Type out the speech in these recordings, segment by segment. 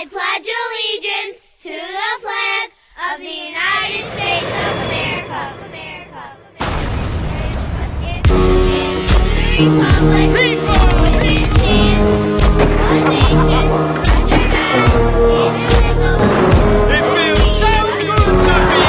pledge allegiance to the flag of the United States of America. And to the republic which stands one nation, under God, indivisible. It feels so good to be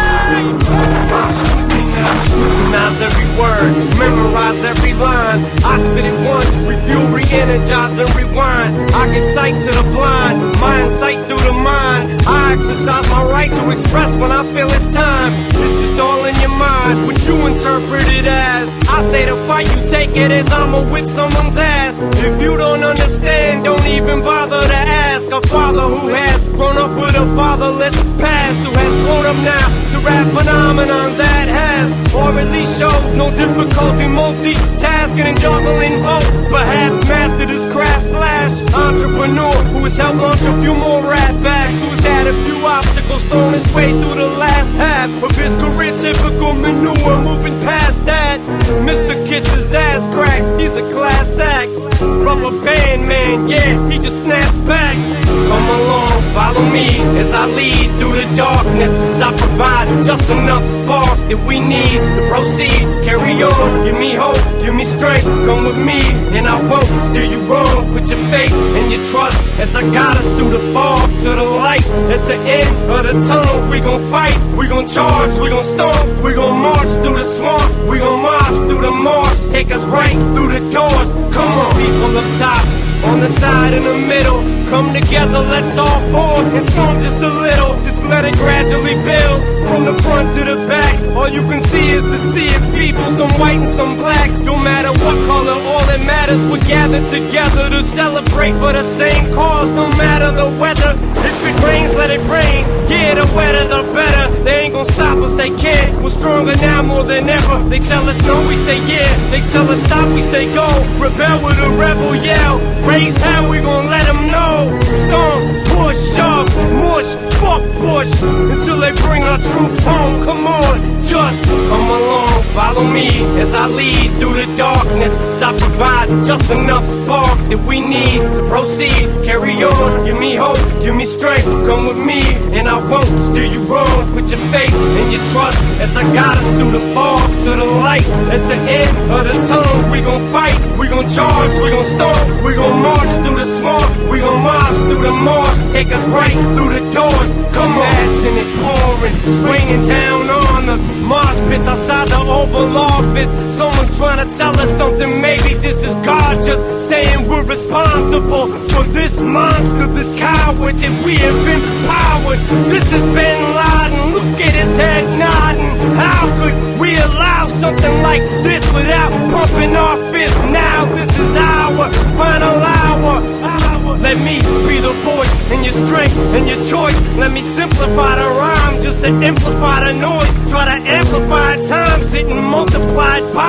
back. Scrutinize every word, memorize every line. I spit it once, refuel, re-energize and rewind. I get sight to the blind, mind sight through the mind. I exercise my right to express when I feel it's time. It's just all in your mind, what you interpret it as. I say the fight, you take it as I'ma whip someone's ass. If you don't understand, don't even bother to ask. A father who has grown up with a fatherless past, who has grown up now to rap phenomenon that has, or at least shows no difficulty multitasking and juggling both. Perhaps mastered his craft slash entrepreneur who has helped launch a few more rap acts, who's had a few obstacles thrown his way through the last half of his career. Typical manure, moving past that. Mr. Kisses ass crack, he's a class act. Rubber band man, yeah, he just snaps back. Come along, follow me as I lead through the darkness, as I provide just enough spark that we need to proceed. Carry on, give me hope, give me strength. Come with me and I won't steer you wrong. Put your faith and your trust as I guide us through the fog to the light. At the end of the tunnel, we gon' fight, we gon' charge, we gon' stomp, we gon' march through the swamp, we gon' march through the marsh. Take us right through the doors. Come on, people up top, on the side, in the middle. Come together, let's all fall and stomp just a little. Just let it gradually build from the front to the back. All you can see is the sea of people, some white and some black. No matter what color, all that matters, we're gathered together to celebrate for the same cause. No matter the weather, if it rains, let it rain. Yeah, the wetter the better. They ain't gonna stop us, they can't. We're stronger now more than ever. They tell us no, we say yeah. They tell us stop, we say go. Rebel with a rebel yell. Raise hell, we gon' let them know. Storm, push, shove, mush, fuck Bush, until they bring our troops home. Come on, just come along, follow me as I lead through the darkness, as I provide just enough spark that we need to proceed. Carry on, give me hope, give me strength. Come with me and I won't steer you wrong. Put your faith and your trust as I guide us through the fog to the light. At the end of the tunnel, we gon' fight, we gon' charge, we gon' stomp, we gon' march through the swamp, we gon' march through the marsh. Take us right through the doors. Come on, imagine it pouring, swinging down on us. Mosh pits outside the Oval Office. Someone's trying to tell us something. Maybe this is God just saying we're responsible for this monster, this coward that we have empowered. This is Bin Laden, look at his head nodding. How could we allow something like this without pumping our fists? Now this is our final hour. Let me be the voice and your strength and your choice. Let me simplify the rhyme just to amplify the noise. Try to amplify times it and multiplied by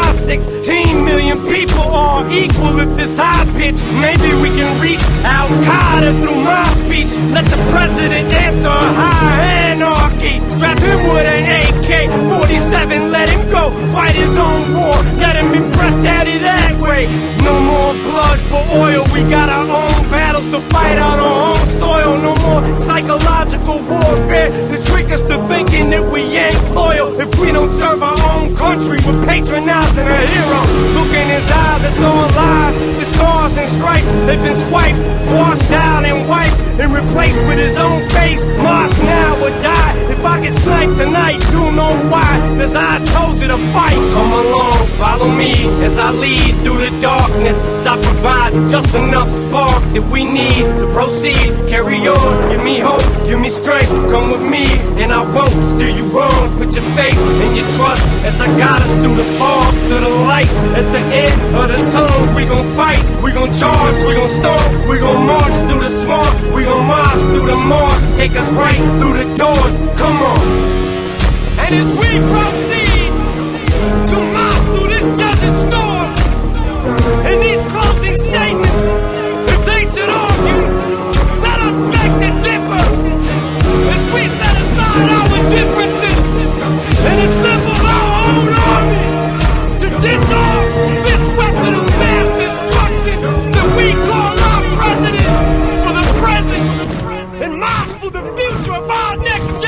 16 million people are equal at this high pitch. Maybe we can reach Al-Qaeda through my speech. Let the president answer high anarchy. Strap him with an AK-47, let him go fight his own war. Let him impress daddy that way. No more blood for oil, we got our own battles to fight on our own soil. No more psychological warfare to trick us to thinking that we ain't loyal. If we don't serve our own country, we're patronizing a hero. Look in his eyes, it's all lies. The stars and stripes, they've been swiped, washed out and wiped, and replaced with his own face. March now or die. If I get sniped tonight, you'll know why. As I told you to fight. Come along, follow me as I lead through the darkness, as I provide just enough spark that we need to proceed. Carry on, give me hope, give me strength. Come with me and I won't steer you wrong. Put your faith and your trust as I guide us through the fog to the light. At the end of the tunnel, we gon' fight, we gon' charge, we gon' stomp, we gon' march through the swamp, we gon' march through the marsh. Take us right through the doors. Come on. And as we proceed to march through this desert storm, in these closing statements, if they should argue, let us beg to differ, as we set aside our differences and assemble our own army to disarm this weapon of mass destruction that we call our president for the present for the future of our next